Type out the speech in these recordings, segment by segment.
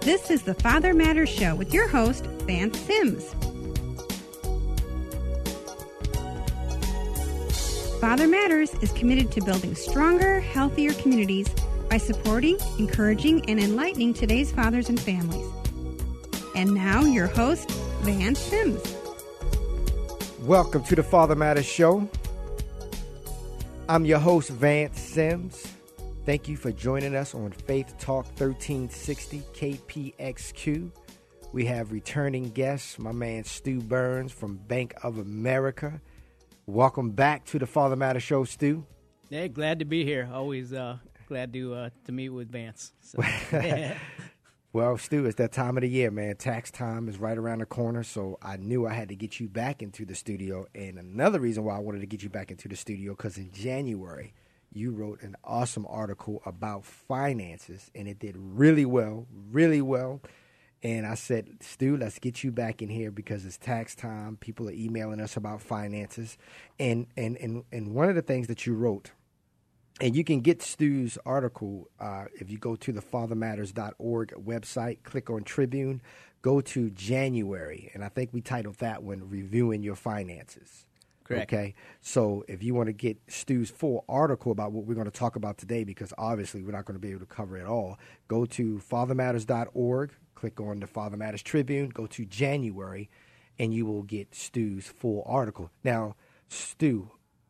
This is the Father Matters Show with your host, Vance Sims. Father Matters is committed to building stronger, healthier communities by supporting, encouraging, and enlightening today's fathers and families. And now, your host, Vance Sims. Welcome to the Father Matters Show. I'm your host, Vance Sims. Thank you for joining us on Faith Talk 1360 KPXQ. We have returning guests, my man Stu Burns from Bank of America. Welcome back to the Father Matters Show, Stu. Yeah, glad to be here. Always glad to meet with Vance. So, yeah. Well, Stu, it's that time of the year, man. Tax time is right around the corner, so I knew I had to get you back into the studio. And another reason why I wanted to get you back into the studio, because in January, you wrote an awesome article about finances, and it did really well, really well. And I said, Stu, let's get you back in here because it's tax time. People are emailing us about finances. And one of the things that you wrote, and you can get Stu's article if you go to the fathermatters.org website, click on Tribune, go to January. And I think we titled that one, Reviewing Your Finances. Correct. Okay, so if you want to get Stu's full article about what we're going to talk about today, because obviously we're not going to be able to cover it all, go to fathermatters.org, click on the Father Matters Tribune, go to January, and you will get Stu's full article. Now, Stu,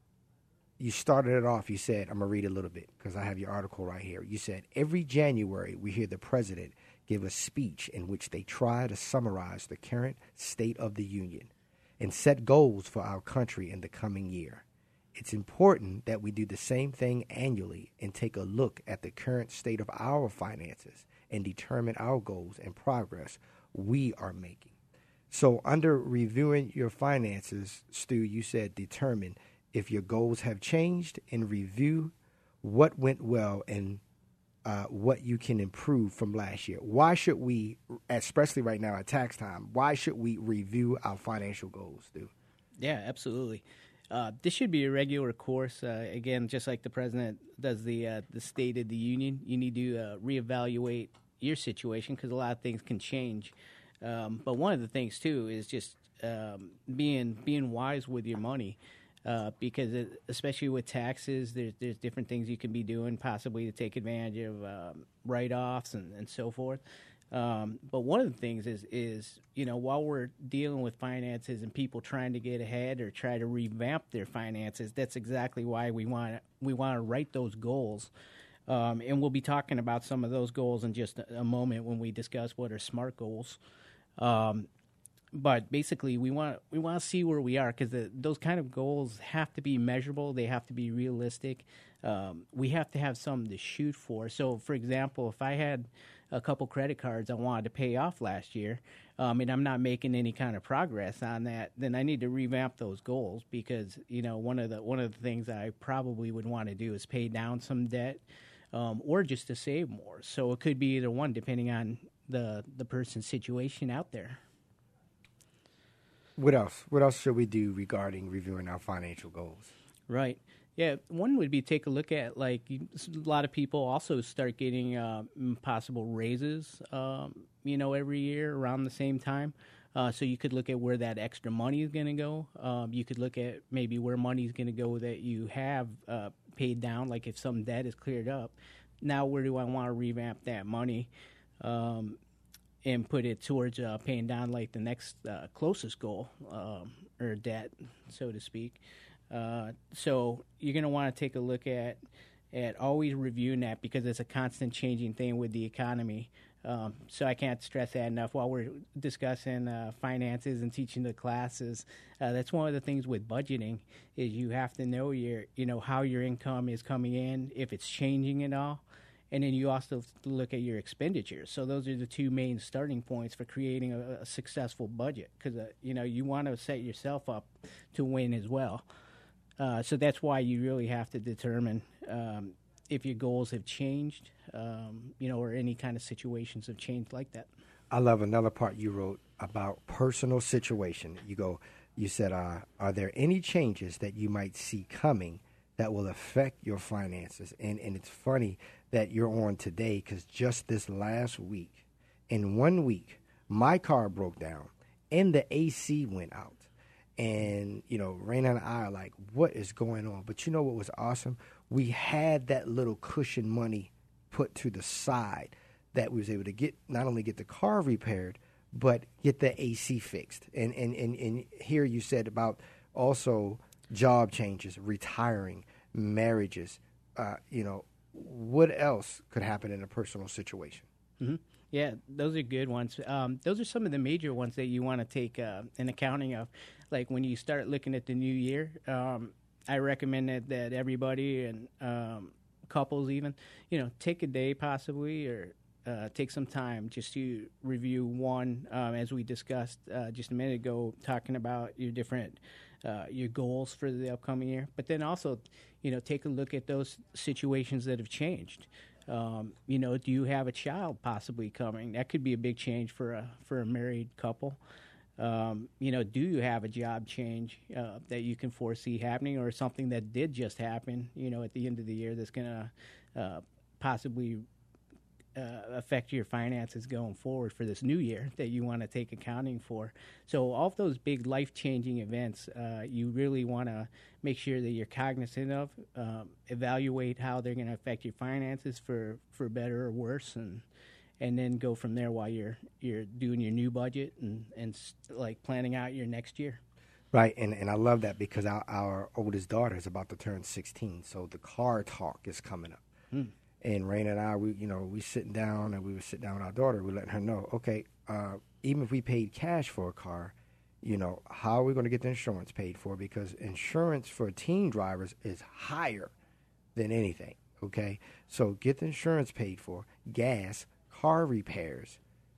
you started it off, you said, I'm going to read a little bit because I have your article right here. You said, every January we hear the president give a speech in which they try to summarize the current state of the union and set goals for our country in the coming year. It's important that we do the same thing annually and take a look at the current state of our finances and determine our goals and progress we are making. So under reviewing your finances, Stu, you said determine if your goals have changed and review what went well and what you can improve from last year. Why should we, especially right now at tax time, why should we review our financial goals, Stu? Yeah, absolutely. This should be a regular course. Again, just like the president does the State of the Union, you need to reevaluate your situation because a lot of things can change. But one of the things, too, is just being wise with your money. Because especially with taxes, there's different things you can be doing possibly to take advantage of write-offs and so forth. But one of the things is while we're dealing with finances and people trying to get ahead or try to revamp their finances, that's exactly why we want to write those goals. And we'll be talking about some of those goals in just a moment when we discuss what are SMART goals. But basically, we want to see where we are because those kind of goals have to be measurable. They have to be realistic. We have to have something to shoot for. So, for example, if I had a couple credit cards I wanted to pay off last year, and I'm not making any kind of progress on that, then I need to revamp those goals because one of the things I probably would want to do is pay down some debt, or just to save more. So it could be either one depending on the person's situation out there. What else? What else should we do regarding reviewing our financial goals? Right. Yeah, one would be take a look at, a lot of people also start getting possible raises, every year around the same time. So you could look at where that extra money is going to go. You could look at maybe where money is going to go that you have paid down, like if some debt is cleared up. Now where do I want to revamp that money? And put it towards paying down like the next closest goal or debt, so to speak. So you're going to want to take a look at always reviewing that because it's a constant changing thing with the economy. So I can't stress that enough while we're discussing finances and teaching the classes. That's one of the things with budgeting is you have to know how your income is coming in, if it's changing at all. And then you also have to look at your expenditures. So those are the two main starting points for creating a successful budget because, you want to set yourself up to win as well. So that's why you really have to determine if your goals have changed, or any kind of situations have changed like that. I love another part you wrote about personal situation. You said, are there any changes that you might see coming that will affect your finances? And it's funny that you're on today because just this last week In 1 week, my car broke down and the AC went out. And, Raina and I are like, what is going on? But you know what was awesome? We had that little cushion money put to the side that we was able to not only get the car repaired, but get the AC fixed. And here you said about also job changes, retiring, marriages. What else could happen in a personal situation? Mm-hmm. Yeah, those are good ones. Those are some of the major ones that you want to take an accounting of. Like when you start looking at the new year, I recommend that everybody and couples even, take a day possibly or take some time just to review one, as we discussed just a minute ago, talking about your different your goals for the upcoming year. But then also, take a look at those situations that have changed. Do you have a child possibly coming? That could be a big change for a married couple. Do you have a job change that you can foresee happening, or something that did just happen, at the end of the year that's going to possibly affect your finances going forward for this new year that you want to take accounting for. So all of those big life-changing events, you really want to make sure that you're cognizant of, evaluate how they're going to affect your finances for better or worse, and then go from there while you're doing your new budget and like planning out your next year. Right, and I love that because our oldest daughter is about to turn 16, so the car talk is coming up. And Raina and I, we sitting down, and we would sit down with our daughter. We letting her know, okay, even if we paid cash for a car, how are we going to get the insurance paid for? Because insurance for teen drivers is higher than anything. Okay, so get the insurance paid for, gas, car repairs,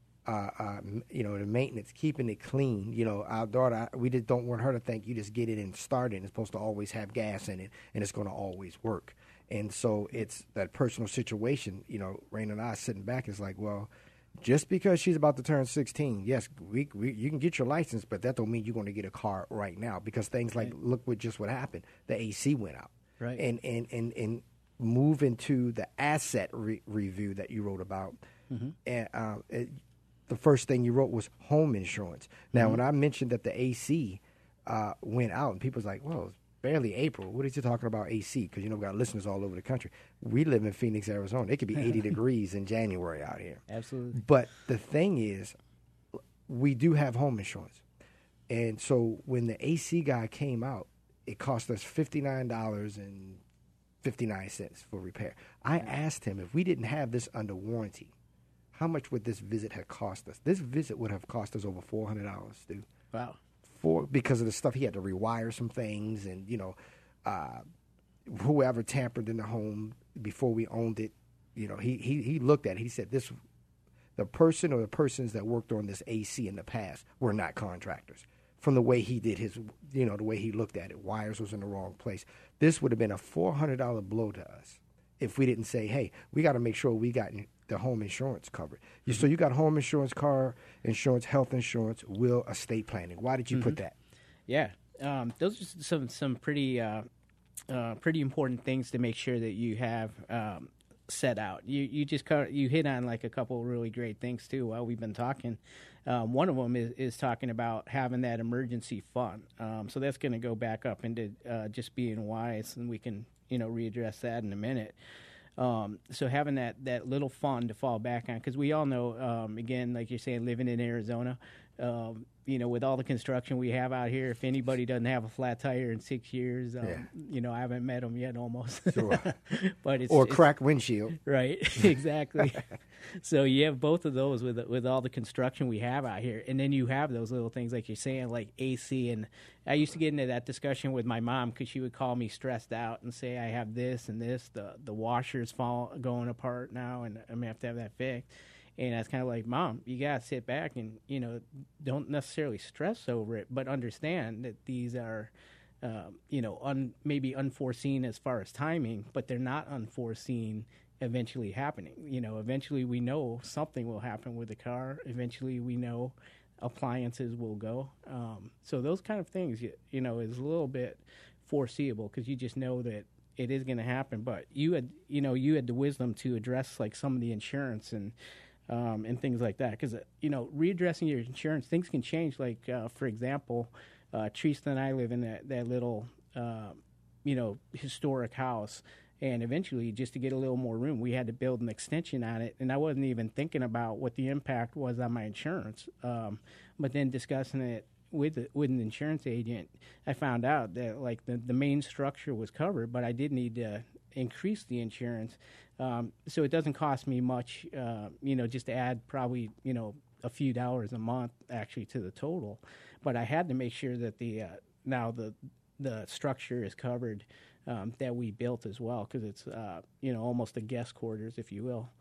the maintenance, keeping it clean. Our daughter, we just don't want her to think you just get it and start it. It's supposed to always have gas in it, and it's going to always work. And so it's that personal situation. Raina and I sitting back is like, well, just because she's about to turn 16, yes, you can get your license, but that don't mean you're going to get a car right now, because things like, look what happened. The AC went out. Right. And move into the asset review that you wrote about. Mm-hmm. And the first thing you wrote was home insurance. Now, when I mentioned that the AC went out, and people's like, well, it's barely April. What is he talking about AC? Because, we've got listeners all over the country. We live in Phoenix, Arizona. It could be 80 degrees in January out here. Absolutely. But the thing is, we do have home insurance. And so when the AC guy came out, it cost us $59.59 for repair. I asked him, if we didn't have this under warranty, how much would this visit have cost us? This visit would have cost us over $400, dude. Wow. Because of the stuff, he had to rewire some things, and whoever tampered in the home before we owned it, he looked at it. He said the person or the persons that worked on this AC in the past were not contractors. From the way he did his, the way he looked at it, wires was in the wrong place. This would have been a $400 blow to us if we didn't say, hey, we got to make sure we got the home insurance covered. So you got home insurance, car insurance, health insurance, will, estate planning. Why did you put that? Yeah, those are some pretty important things to make sure that you have set out. You hit on like a couple of really great things too while we've been talking. One of them is talking about having that emergency fund. So that's going to go back up into just being wise, and we can readdress that in a minute. So having that little fund to fall back on, because we all know, again, like you're saying, living in Arizona, with all the construction we have out here, if anybody doesn't have a flat tire in 6 years, I haven't met them yet almost. Sure. But it's cracked windshield. Right, exactly. So you have both of those with all the construction we have out here. And then you have those little things like you're saying, like AC. And I used to get into that discussion with my mom because she would call me stressed out and say, I have this and this. The washer's going apart now, and I'm going to have that fixed. And I was kind of like, Mom, you got to sit back and, don't necessarily stress over it, but understand that these are, maybe unforeseen as far as timing, but they're not unforeseen eventually happening. Eventually we know something will happen with the car. Eventually we know appliances will go. So those kind of things, is a little bit foreseeable because you just know that it is going to happen. But you had the wisdom to address like some of the insurance and and things like that. Because, readdressing your insurance, things can change. Like, for example, Teresa and I live in that little, historic house. And eventually, just to get a little more room, we had to build an extension on it. And I wasn't even thinking about what the impact was on my insurance. But then discussing it with an insurance agent, I found out that like the main structure was covered, but I did need to increase the insurance. So it doesn't cost me much, just to add probably, a few dollars a month actually to the total. But I had to make sure that now the structure is covered. That we built as well, because it's almost a guest quarters, if you will.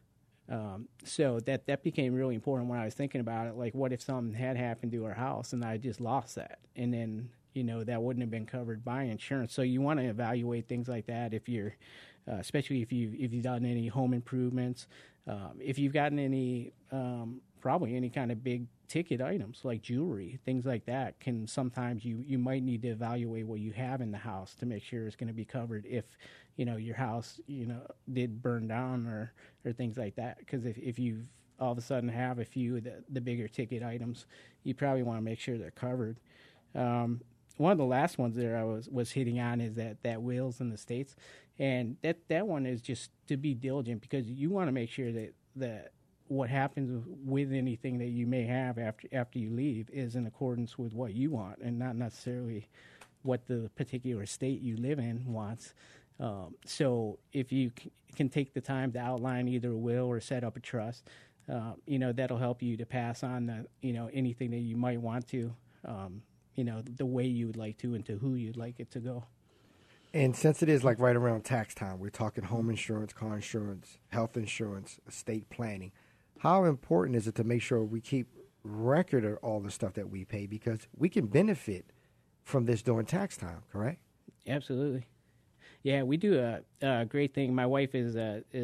So that became really important when I was thinking about it. Like, what if something had happened to our house and I just lost that, and then that wouldn't have been covered by insurance. So you want to evaluate things like that if you're, especially if you've done any home improvements, if you've gotten any probably any kind of big ticket items like jewelry, things like that. Can sometimes you might need to evaluate what you have in the house to make sure it's going to be covered if your house did burn down or things like that. Because if you all of a sudden have a few of the bigger ticket items, you probably want to make sure they're covered. One of the last ones there I was hitting on is that wills in the States, and that one is just to be diligent, because you want to make sure that what happens with anything that you may have after you leave is in accordance with what you want, and not necessarily what the particular state you live in wants. So if you can take the time to outline either a will or set up a trust, that'll help you to pass on anything that you might want to, the way you would like to and to who you'd like it to go. And since it is like right around tax time, we're talking home insurance, car insurance, health insurance, estate planning. How important is it to make sure we keep record of all the stuff that we pay, because we can benefit from this during tax time, correct? Absolutely. Yeah, we do a great thing. My wife is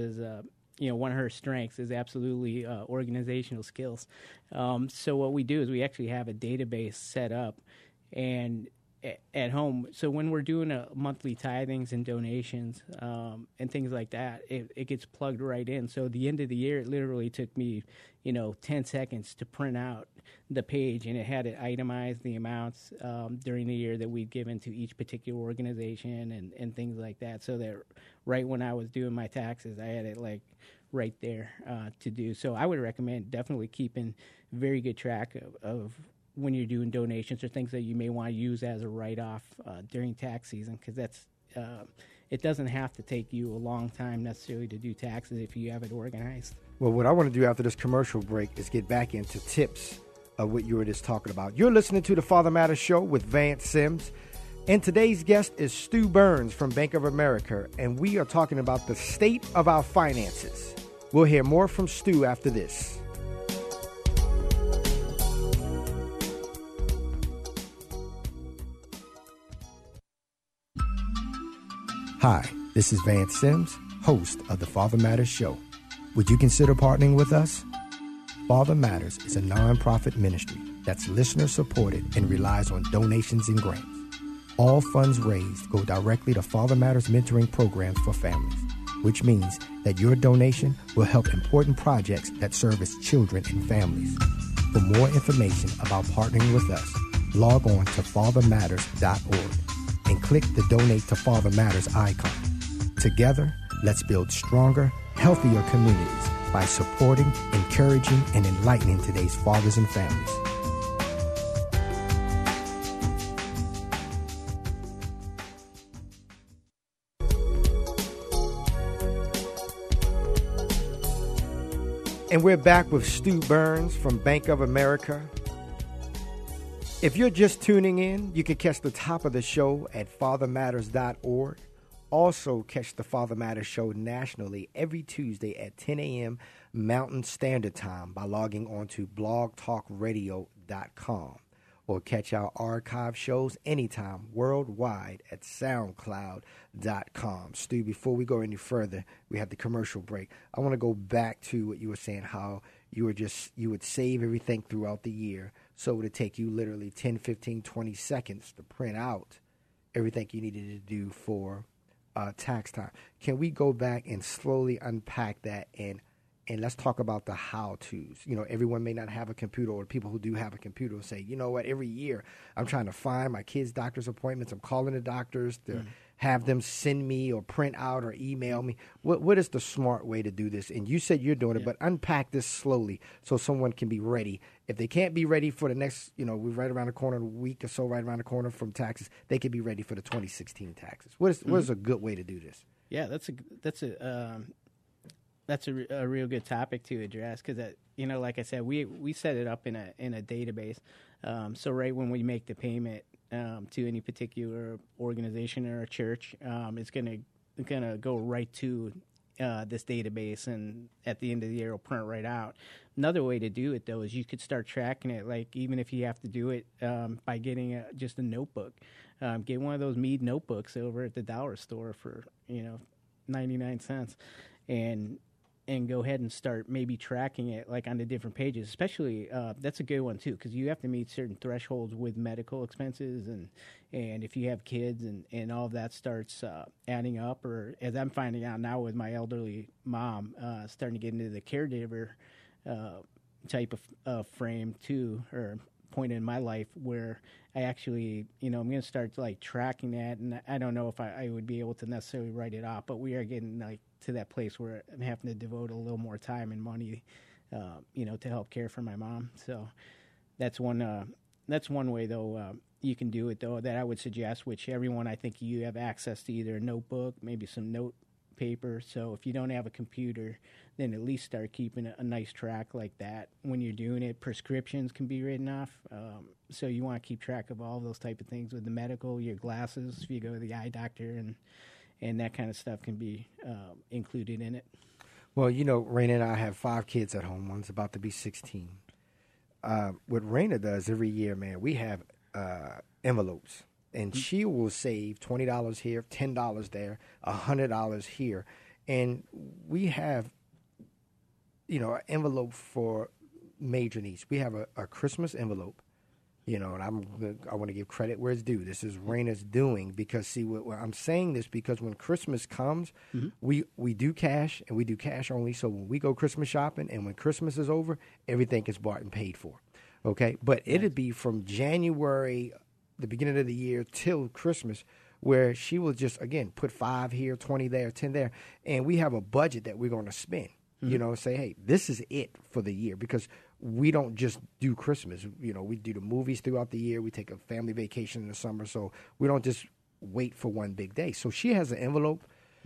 one of her strengths is absolutely organizational skills. So what we do is we actually have a database set up and at home. So when we're doing monthly tithings and donations and things like that, it gets plugged right in. So at the end of the year, it literally took me, 10 seconds to print out the page, and it had it itemized the amounts during the year that we'd given to each particular organization and things like that. So that right when I was doing my taxes, I had it like right there to do. So I would recommend definitely keeping very good track of when you're doing donations or things that you may want to use as a write-off during tax season, because that's it doesn't have to take you a long time necessarily to do taxes if you have it organized. Well, what I want to do after this commercial break is get back into tips of what you were just talking about. You're listening to the Father Matters Show with Vance Sims, and today's guest is Stu Burns from Bank of America, and we are talking about the state of our finances. We'll hear more from Stu after this. Hi, this is Vance Sims, host of the Father Matters Show. Would you consider partnering with us? Father Matters is a nonprofit ministry that's listener-supported and relies on donations and grants. All funds raised go directly to Father Matters mentoring programs for families, which means that your donation will help important projects that service children and families. For more information about partnering with us, log on to fathermatters.org and click the Donate to Father Matters icon. Together, let's build stronger, healthier communities by supporting, encouraging, and enlightening today's fathers and families. And we're back with Stu Burns from Bank of America. If you're just tuning in, you can catch the top of the show at fathermatters.org. Also, catch the Father Matters Show nationally every Tuesday at 10 a.m. Mountain Standard Time by logging on to blogtalkradio.com, or catch our archive shows anytime worldwide at soundcloud.com. Stu, before we go any further, we have the commercial break. I want to go back to what you were saying, how you would save everything throughout the year, so it would take you literally 10, 15, 20 seconds to print out everything you needed to do for tax time. Can we go back and slowly unpack that and and let's talk about the how-tos. You know, everyone may not have a computer, or people who do have a computer will say, you know what, every year I'm trying to find my kids' doctor's appointments. I'm calling the doctors to have them send me or print out or email me. What is the smart way to do this? And you said you're doing it, but unpack this slowly so someone can be ready. If they can't be ready for the next, you know, we're right around the corner, a week or so right around the corner from taxes, they can be ready for the 2016 taxes. What is a good way to do this? Yeah, that's a real good topic to address, because you know, like I said, we set it up in a database. So right when we make the payment to any particular organization or a church, it's gonna go right to this database, and at the end of the year, it'll print right out. Another way to do it, though, is you could start tracking it. Like, even if you have to do it by getting just a notebook, get one of those Mead notebooks over at the dollar store for 99 cents, and go ahead and start maybe tracking it, like, on the different pages. Especially, that's a good one too, because you have to meet certain thresholds with medical expenses, and if you have kids, and all of that starts adding up. Or, as I'm finding out now with my elderly mom, starting to get into the caregiver type of frame too, or point in my life where I actually, I'm going to start like tracking that, and I don't know if I would be able to necessarily write it off, but we are getting like to that place where I'm having to devote a little more time and money, to help care for my mom. So that's one way, though, you can do it, though, that I would suggest, which everyone, I think you have access to either a notebook, maybe some note paper. So if you don't have a computer, then at least start keeping a nice track like that when you're doing it. Prescriptions can be written off, so you want to keep track of all those type of things with the medical, your glasses if you go to the eye doctor, and that kind of stuff can be included in it. Well, Raina and I have 5 kids at home. One's about to be 16. What Raina does every year, man, we have envelopes. And she will save $20 here, $10 there, $100 here. And we have, an envelope for major needs. We have a Christmas envelope, and I want to give credit where it's due. This is Raina's doing, because, see, I'm saying this because when Christmas comes, we do cash, and we do cash only. So when we go Christmas shopping and when Christmas is over, everything is bought and paid for. Okay? But it'd be from January, the beginning of the year, till Christmas, where she will just, again, put 5 here, 20 there, 10 there, and we have a budget that we're going to spend. Say, hey, this is it for the year, because we don't just do Christmas. We do the movies throughout the year. We take a family vacation in the summer, so we don't just wait for one big day. So she has an envelope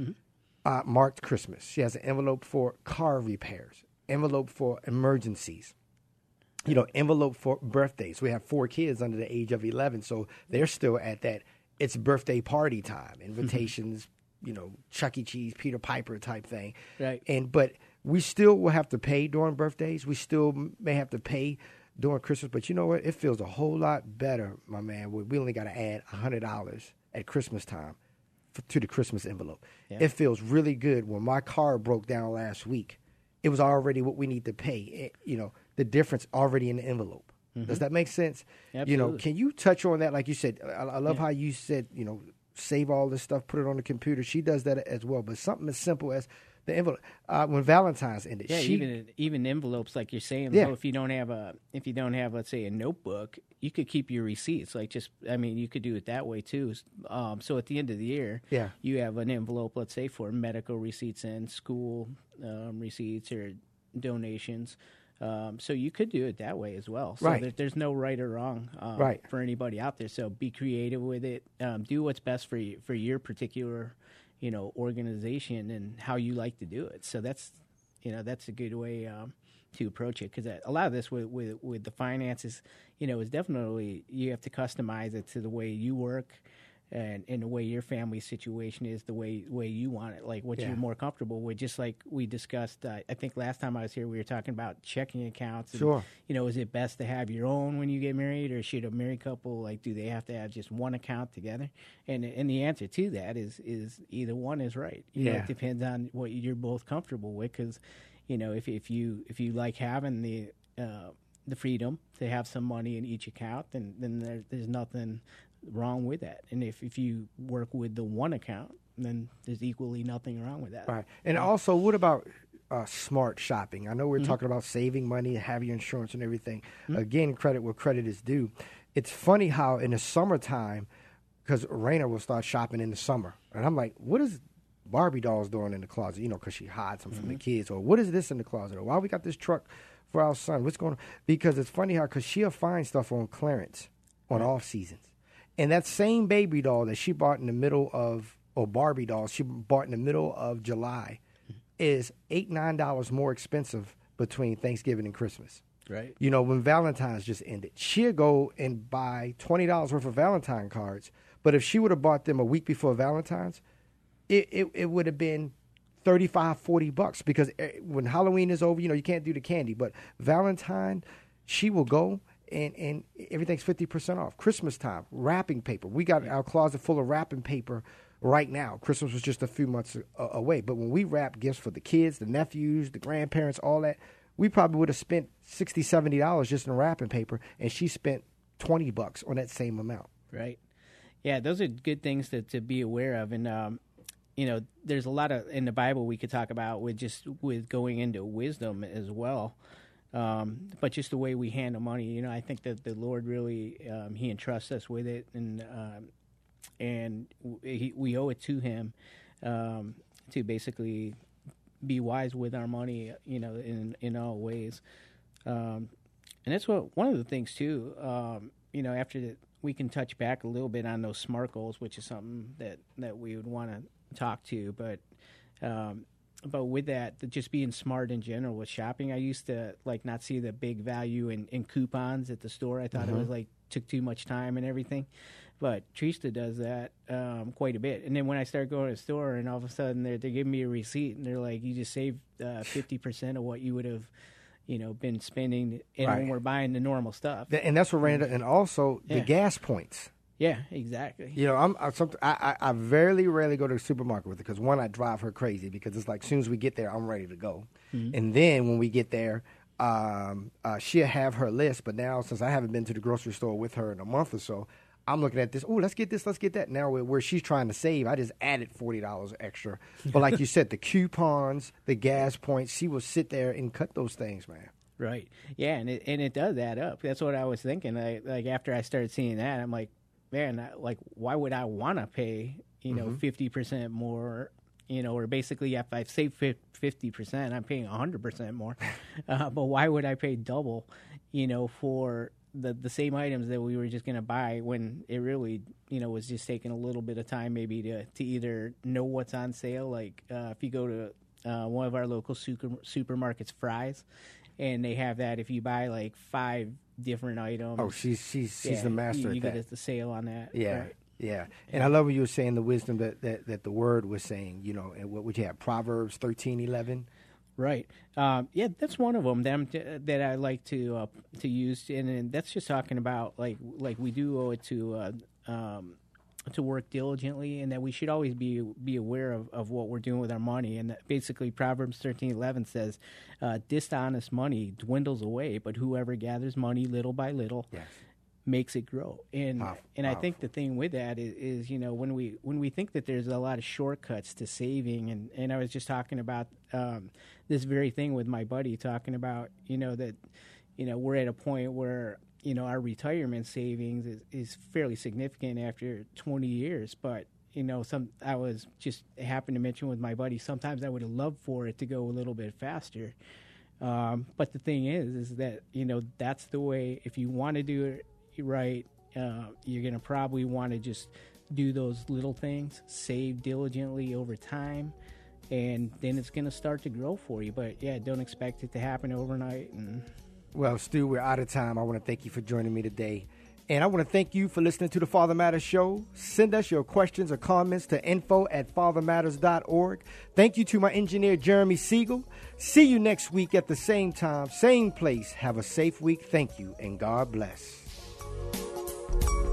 marked Christmas. She has an envelope for car repairs, envelope for emergencies, envelope for birthdays. We have 4 kids under the age of 11, so they're still at that it's birthday party time, invitations, Chuck E. Cheese, Peter Piper type thing. Right. But we still will have to pay during birthdays. We still may have to pay during Christmas. But you know what? It feels a whole lot better, my man. We only got to add $100 at Christmas time to the Christmas envelope. Yeah. It feels really good. When my car broke down last week, it was already what we need to pay. The difference already in the envelope. Does that make sense? Absolutely. Can you touch on that? Like you said, I love how you said, save all this stuff, put it on the computer. She does that as well. But something as simple as the envelope. When Valentine's ended, even envelopes, like you're saying. Yeah. If you don't have, let's say, a notebook, you could keep your receipts. You could do it that way too. So at the end of the year, you have an envelope, let's say, for medical receipts and school receipts or donations. So you could do it that way as well. So right. There's no right or wrong for anybody out there. So be creative with it. Do what's best for your particular, organization and how you like to do it. So that's a good way to approach it, because a lot of this with the finances, is definitely, you have to customize it to the way you work. And the way your family situation is, the way you want it, like what you're more comfortable with. Just like we discussed, I think last time I was here, we were talking about checking accounts. And, sure. Is it best to have your own when you get married, or should a married couple, do they have to have just one account together? And the answer to that is either one is right. It depends on what you're both comfortable with, because, if you like having the freedom to have some money in each account, then there's nothing wrong with that. And if you work with the one account, then there's equally nothing wrong with that. Right. And also, what about smart shopping. I know we're talking about saving money, have your insurance and everything. Again, credit where credit is due. It's funny how in the summertime, because Raina will start shopping in the summer, and I'm like, what is Barbie dolls doing in the closet? You know, because she hides them from the kids. Or what is this in the closet? Or why we got this truck for our son? What's going on? Because it's funny how, because she'll find stuff on clearance on off seasons. And that same baby doll that she bought in the middle of, or Barbie doll she bought in the middle of July, is $8-9 more expensive between Thanksgiving and Christmas. Right. You know, when Valentine's just ended, she'll go and buy $20 worth of Valentine cards. But if she would have bought them a week before Valentine's, it would have been $35-40 because when Halloween is over, you know, you can't do the candy. But Valentine, she will go and everything's 50% off. Christmas time, wrapping paper. We got our closet full of wrapping paper right now. Christmas was just a few months away. But when we wrap gifts for the kids, the nephews, the grandparents, all that, we probably would have spent $60-70 just in wrapping paper, and she spent $20 on that same amount. Right. Yeah, those are good things to be aware of. And, you know, there's a lot of in the Bible we could talk about with going into wisdom as well. But just the way we handle money, you know, I think that the Lord really, he entrusts us with it, and we owe it to him to basically be wise with our money, you know, in all ways. And that's one of the things too, you know, after that, we can touch back a little bit on those SMART goals, which is something that we would want to talk to, but with that, just being smart in general with shopping, I used to not see the big value in coupons at the store. I thought it was took too much time and everything, but Trista does that quite a bit. And then when I start going to the store, and all of a sudden they're giving me a receipt, and they're like, "You just saved 50% of what you would have, you know, been spending when we're buying the normal stuff." And that's what Randa, and also the gas points. Yeah, exactly. You know, I very rarely go to the supermarket with her because, one, I drive her crazy because it's like as soon as we get there, I'm ready to go. And then when we get there, she'll have her list. But now, since I haven't been to the grocery store with her in a month or so, I'm looking at this. Oh, let's get this, let's get that. Now, where she's trying to save, I just added $40 extra. But like you said, the coupons, the gas points, she will sit there and cut those things, man. Right. Yeah, and it does add up. That's what I was thinking. Like after I started seeing that, I'm like, man, why would I want to pay, you know, 50% more, you know, or basically if I've saved 50%, I'm paying 100% more. But why would I pay double, you know, for the same items that we were just going to buy when it really, you know, was just taking a little bit of time maybe to either know what's on sale. Like if you go to one of our local supermarkets, Fry's, and they have that if you buy like 5 different items. Oh, she's the master at that. You get the sale on that. Yeah, right? yeah. And I love what you were saying, the wisdom that the word was saying, you know, and what would you have, Proverbs 13:11? Right. Yeah, that's one of them that I like to use, and that's just talking about like we do owe it to work diligently, and that we should always be aware of what we're doing with our money. And that basically Proverbs 13:11 says, dishonest money dwindles away, but whoever gathers money little by little makes it grow. And I think the thing with that is, you know, when we think that there's a lot of shortcuts to saving, and I was just talking about this very thing with my buddy, talking about, you know, that, you know, we're at a point where, you know, our retirement savings is fairly significant after 20 years. But, you know, I was just happened to mention with my buddy, sometimes I would have loved for it to go a little bit faster. But the thing is that, you know, that's the way, if you want to do it right, you're going to probably want to just do those little things, save diligently over time, and then it's going to start to grow for you. But, yeah, don't expect it to happen overnight. Well, Stu, we're out of time. I want to thank you for joining me today. And I want to thank you for listening to the Father Matters Show. Send us your questions or comments to info@fathermatters.org. Thank you to my engineer, Jeremy Siegel. See you next week at the same time, same place. Have a safe week. Thank you, and God bless.